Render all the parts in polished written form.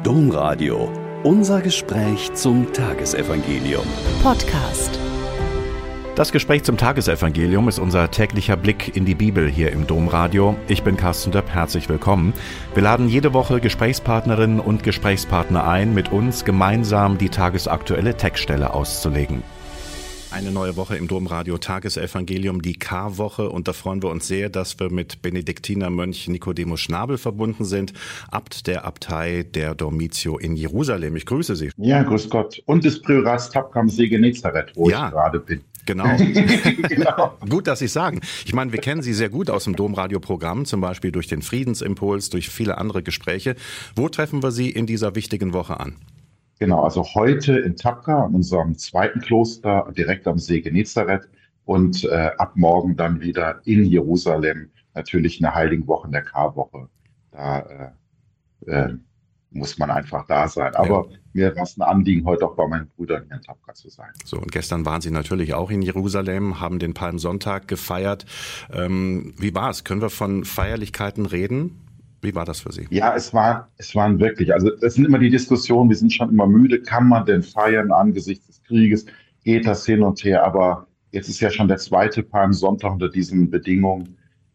Domradio. Unser Gespräch zum Tagesevangelium. Podcast. Das Gespräch zum Tagesevangelium ist unser täglicher Blick in die Bibel hier im Domradio. Ich bin Carsten Döpp, herzlich willkommen. Wir laden jede Woche Gesprächspartnerinnen und Gesprächspartner ein, mit uns gemeinsam die tagesaktuelle Textstelle auszulegen. Eine neue Woche im Domradio Tagesevangelium, die Karwoche, und da freuen wir uns sehr, dass wir mit Benediktinermönch Nicodemus Schnabel verbunden sind, Abt der Abtei der Dormitio in Jerusalem. Ich grüße Sie. Ja, grüß Gott. Und des Priorats Tapka am See Genezareth, wo ich gerade bin. Genau. Genau. Gut, dass Sie es sagen. Ich meine, wir kennen Sie sehr gut aus dem Domradio-Programm, zum Beispiel durch den Friedensimpuls, durch viele andere Gespräche. Wo treffen wir Sie in dieser wichtigen Woche an? Genau, also heute in Tapka, in unserem zweiten Kloster, direkt am See Genezareth, und ab morgen dann wieder in Jerusalem, natürlich in der Heiligen Woche, in der Karwoche. Da muss man einfach da sein. Aber mir war es ein Anliegen, heute auch bei meinen Brüdern hier in Tapka zu sein. So, und gestern waren Sie natürlich auch in Jerusalem, haben den Palmsonntag gefeiert. Wie war es? Können wir von Feierlichkeiten reden? Wie war das für Sie? Ja, es waren wirklich, also das sind immer die Diskussionen, wir sind schon immer müde, kann man denn feiern angesichts des Krieges, geht das hin und her, aber jetzt ist ja schon der zweite Palmsonntag unter diesen Bedingungen.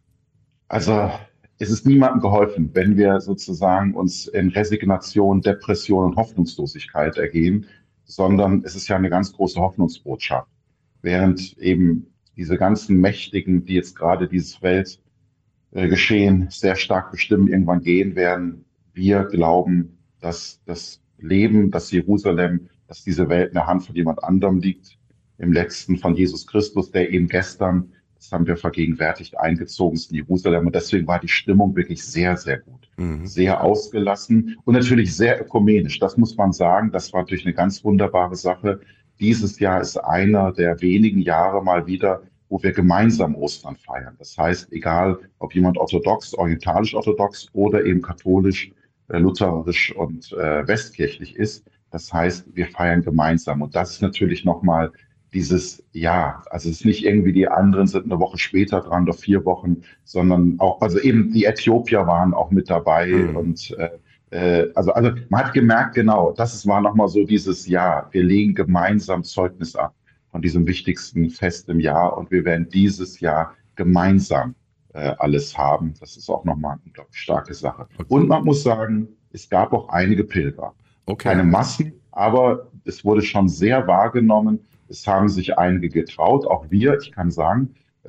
Also es ist niemandem geholfen, wenn wir sozusagen uns in Resignation, Depression und Hoffnungslosigkeit ergehen, sondern es ist ja eine ganz große Hoffnungsbotschaft. Während eben diese ganzen Mächtigen, die jetzt gerade dieses Welt geschehen, sehr stark bestimmen, irgendwann gehen werden. Wir glauben, dass das Leben, dass Jerusalem, dass diese Welt in der Hand von jemand anderem liegt, im Letzten von Jesus Christus, der eben gestern, das haben wir vergegenwärtigt, eingezogen ist in Jerusalem. Und deswegen war die Stimmung wirklich sehr, sehr gut, sehr ausgelassen und natürlich sehr ökumenisch. Das muss man sagen, das war natürlich eine ganz wunderbare Sache. Dieses Jahr ist einer der wenigen Jahre mal wieder, wo wir gemeinsam Ostern feiern. Das heißt, egal ob jemand orthodox, orientalisch-orthodox oder eben katholisch, lutherisch und westkirchlich ist, das heißt, wir feiern gemeinsam. Und das ist natürlich nochmal dieses Jahr. Also es ist nicht irgendwie, die anderen sind eine Woche später dran oder 4 Wochen, sondern auch, also eben die Äthiopier waren auch mit dabei. Und also man hat gemerkt, genau, war nochmal so dieses Jahr. Wir legen gemeinsam Zeugnis ab von diesem wichtigsten Fest im Jahr, und wir werden dieses Jahr gemeinsam alles haben. Das ist auch nochmal eine unglaublich starke Sache. Okay. Und man muss sagen, es gab auch einige Pilger. Okay. Keine Massen, aber es wurde schon sehr wahrgenommen. Es haben sich einige getraut, auch wir. Ich kann sagen,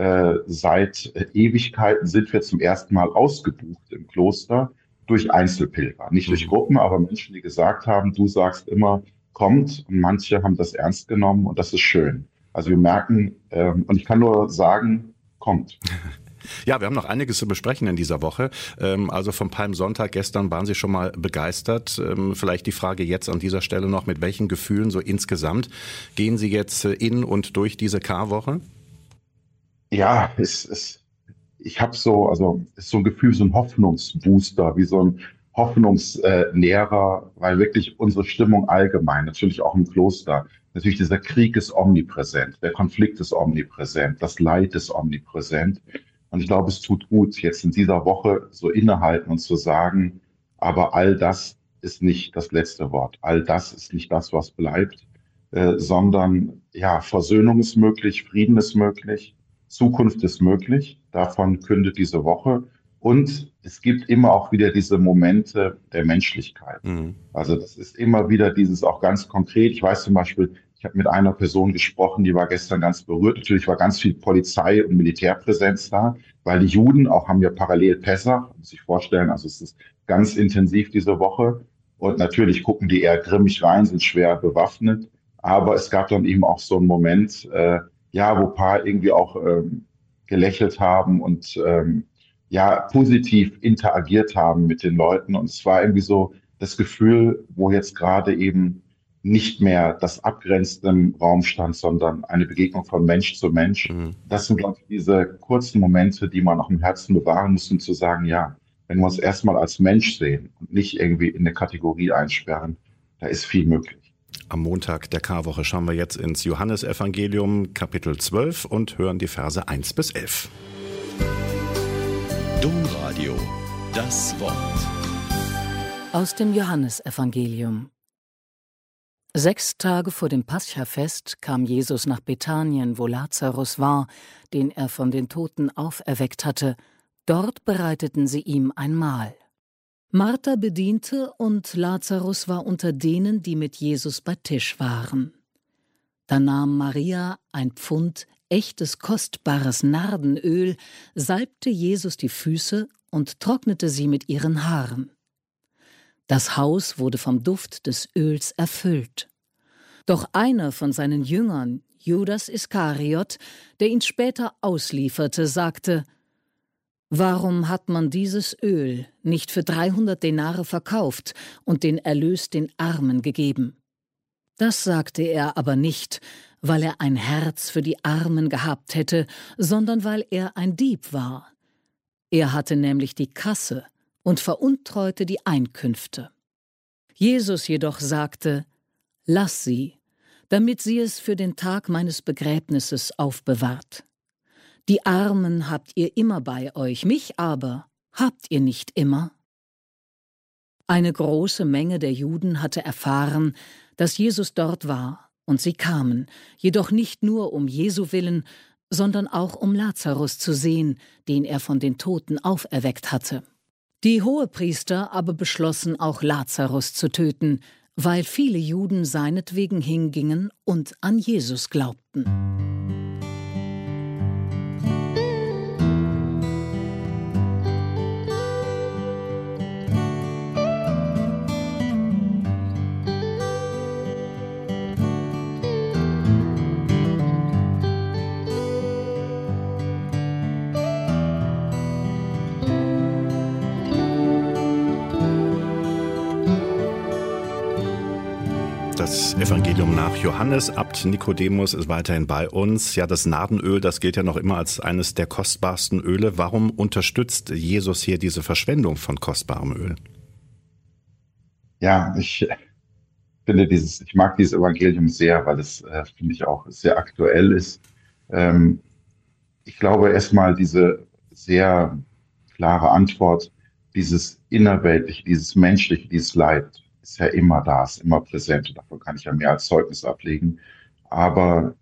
seit Ewigkeiten sind wir zum ersten Mal ausgebucht im Kloster durch Einzelpilger. Nicht durch Gruppen, aber Menschen, die gesagt haben, du sagst immer, kommt, und manche haben das ernst genommen, und das ist schön. Also wir merken, und ich kann nur sagen, kommt. Ja, wir haben noch einiges zu besprechen in dieser Woche. Also vom Palmsonntag gestern waren Sie schon mal begeistert. Vielleicht die Frage jetzt an dieser Stelle noch, mit welchen Gefühlen so insgesamt gehen Sie jetzt in und durch diese Karwoche? Ja, ich habe so ein Gefühl, so ein Hoffnungsbooster, wie so ein Hoffnungsnährer, weil wirklich unsere Stimmung allgemein, natürlich auch im Kloster, natürlich dieser Krieg ist omnipräsent, der Konflikt ist omnipräsent, das Leid ist omnipräsent. Und ich glaube, es tut gut, jetzt in dieser Woche so innehalten und zu sagen, aber all das ist nicht das letzte Wort. All das ist nicht das, was bleibt, sondern ja, Versöhnung ist möglich, Frieden ist möglich, Zukunft ist möglich. Davon kündet diese Woche. Und es gibt immer auch wieder diese Momente der Menschlichkeit. Also das ist immer wieder dieses auch ganz konkret. Ich weiß zum Beispiel, ich habe mit einer Person gesprochen, die war gestern ganz berührt. Natürlich war ganz viel Polizei und Militärpräsenz da, weil die Juden auch haben ja parallel Pessach, muss ich vorstellen. Also es ist ganz intensiv diese Woche. Und natürlich gucken die eher grimmig rein, sind schwer bewaffnet. Aber es gab dann eben auch so einen Moment, wo ein paar irgendwie auch gelächelt haben und positiv interagiert haben mit den Leuten. Und es war irgendwie so das Gefühl, wo jetzt gerade eben nicht mehr das Abgrenzende im Raum stand, sondern eine Begegnung von Mensch zu Mensch. Das sind, glaube ich, diese kurzen Momente, die man auch im Herzen bewahren muss, um zu sagen, ja, wenn wir uns erstmal als Mensch sehen und nicht irgendwie in eine Kategorie einsperren, da ist viel möglich. Am Montag der Karwoche schauen wir jetzt ins Johannesevangelium, Kapitel 12, und hören die Verse 1-11. Domradio, das Wort. Aus dem Johannesevangelium. 6 Tage vor dem Paschafest kam Jesus nach Bethanien, wo Lazarus war, den er von den Toten auferweckt hatte. Dort bereiteten sie ihm ein Mahl. Martha bediente und Lazarus war unter denen, die mit Jesus bei Tisch waren. Da nahm Maria ein Pfund echtes kostbares Nardenöl, salbte Jesus die Füße und trocknete sie mit ihren Haaren. Das Haus wurde vom Duft des Öls erfüllt. Doch einer von seinen Jüngern, Judas Iskariot, der ihn später auslieferte, sagte: »Warum hat man dieses Öl nicht für 300 Denare verkauft und den Erlös den Armen gegeben?« Das sagte er aber nicht, weil er ein Herz für die Armen gehabt hätte, sondern weil er ein Dieb war. Er hatte nämlich die Kasse und veruntreute die Einkünfte. Jesus jedoch sagte: »Lass sie, damit sie es für den Tag meines Begräbnisses aufbewahrt. Die Armen habt ihr immer bei euch, mich aber habt ihr nicht immer?« Eine große Menge der Juden hatte erfahren, dass Jesus dort war, und sie kamen, jedoch nicht nur um Jesu willen, sondern auch um Lazarus zu sehen, den er von den Toten auferweckt hatte. Die Hohepriester aber beschlossen, auch Lazarus zu töten, weil viele Juden seinetwegen hingingen und an Jesus glaubten. Das Evangelium nach Johannes. Abt Nikodemus ist weiterhin bei uns. Ja, das Nardenöl, das gilt ja noch immer als eines der kostbarsten Öle. Warum unterstützt Jesus hier diese Verschwendung von kostbarem Öl? Ja, ich mag dieses Evangelium sehr, weil es, finde ich, auch sehr aktuell ist. Ich glaube erstmal diese sehr klare Antwort, dieses Innerweltliche, dieses Menschliche, dieses Leid ist ja immer da, ist immer präsent. Und davon kann ich ja mehr als Zeugnis ablegen. Aber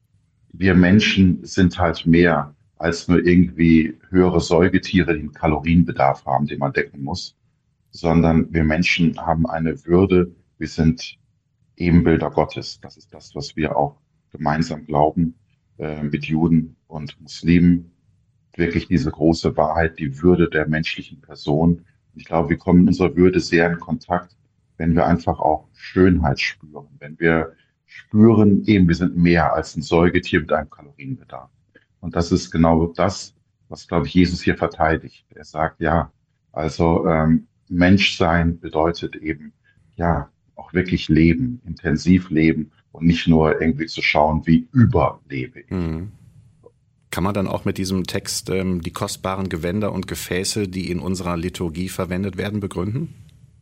wir Menschen sind halt mehr als nur irgendwie höhere Säugetiere, die einen Kalorienbedarf haben, den man decken muss, sondern wir Menschen haben eine Würde. Wir sind Ebenbilder Gottes. Das ist das, was wir auch gemeinsam glauben, mit Juden und Muslimen. Wirklich diese große Wahrheit, die Würde der menschlichen Person. Ich glaube, wir kommen in unserer Würde sehr in Kontakt, wenn wir einfach auch Schönheit spüren, wenn wir spüren, eben, wir sind mehr als ein Säugetier mit einem Kalorienbedarf. Und das ist genau das, was, glaube ich, Jesus hier verteidigt. Er sagt, ja, also Menschsein bedeutet eben, ja, auch wirklich leben, intensiv leben und nicht nur irgendwie zu schauen, wie überlebe ich. Mhm. Kann man dann auch mit diesem Text die kostbaren Gewänder und Gefäße, die in unserer Liturgie verwendet werden, begründen?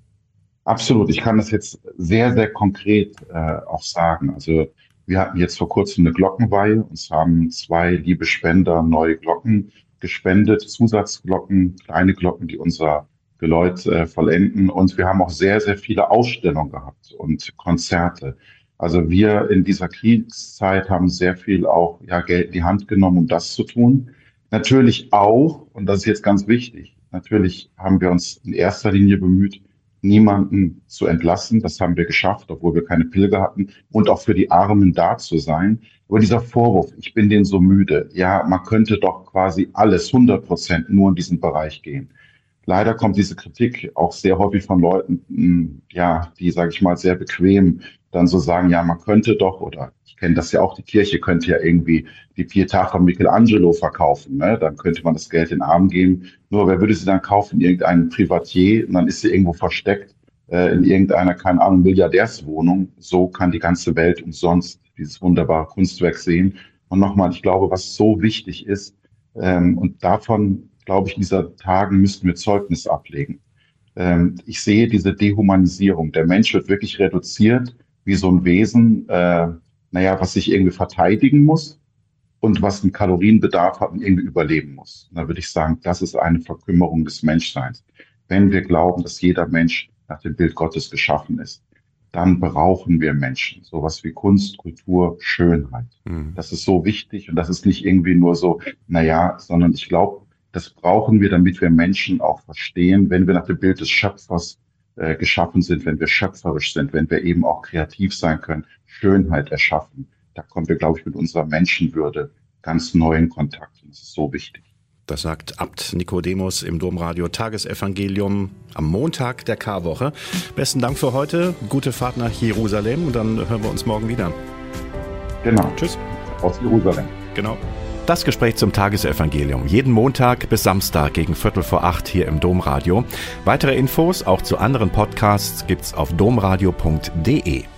Absolut. Ich kann das jetzt sehr, sehr konkret auch sagen. Also wir hatten jetzt vor kurzem eine Glockenweihe. Uns haben 2 liebe Spender neue Glocken gespendet, Zusatzglocken, kleine Glocken, die unser Geläut vollenden. Und wir haben auch sehr, sehr viele Ausstellungen gehabt und Konzerte. Also wir in dieser Kriegszeit haben sehr viel auch Geld in die Hand genommen, um das zu tun. Natürlich auch, und das ist jetzt ganz wichtig, natürlich haben wir uns in erster Linie bemüht, niemanden zu entlassen. Das haben wir geschafft, obwohl wir keine Pilger hatten, und auch für die Armen da zu sein. Aber dieser Vorwurf, ich bin denen so müde, ja, man könnte doch quasi alles 100% nur in diesen Bereich gehen. Leider kommt diese Kritik auch sehr häufig von Leuten, die, sage ich mal, sehr bequem dann so sagen, ja, man könnte doch, oder ich kenne das ja auch, die Kirche könnte ja irgendwie die Pietà von Michelangelo verkaufen, ne? Dann könnte man das Geld in den Arm geben. Nur wer würde sie dann kaufen? Irgendeinen Privatier, und dann ist sie irgendwo versteckt in irgendeiner, keine Ahnung, Milliardärswohnung. So kann die ganze Welt umsonst dieses wunderbare Kunstwerk sehen. Und nochmal, ich glaube, was so wichtig ist, und davon, glaube ich, in dieser Tagen müssten wir Zeugnis ablegen. Ich sehe diese Dehumanisierung. Der Mensch wird wirklich reduziert wie so ein Wesen, was sich irgendwie verteidigen muss und was einen Kalorienbedarf hat und irgendwie überleben muss. Und da würde ich sagen, das ist eine Verkümmerung des Menschseins. Wenn wir glauben, dass jeder Mensch nach dem Bild Gottes geschaffen ist, dann brauchen wir Menschen. Sowas wie Kunst, Kultur, Schönheit. Das ist so wichtig und das ist nicht irgendwie nur so, sondern ich glaube, das brauchen wir, damit wir Menschen auch verstehen, wenn wir nach dem Bild des Schöpfers geschaffen sind, wenn wir schöpferisch sind, wenn wir eben auch kreativ sein können, Schönheit erschaffen. Da kommen wir, glaube ich, mit unserer Menschenwürde ganz neu in Kontakt. Und das ist so wichtig. Das sagt Abt Nikodemus im Domradio Tagesevangelium am Montag der Karwoche. Besten Dank für heute. Gute Fahrt nach Jerusalem und dann hören wir uns morgen wieder. Genau. Tschüss. Aus Jerusalem. Genau. Das Gespräch zum Tagesevangelium. Jeden Montag bis Samstag gegen 7:45 hier im Domradio. Weitere Infos auch zu anderen Podcasts gibt's auf domradio.de.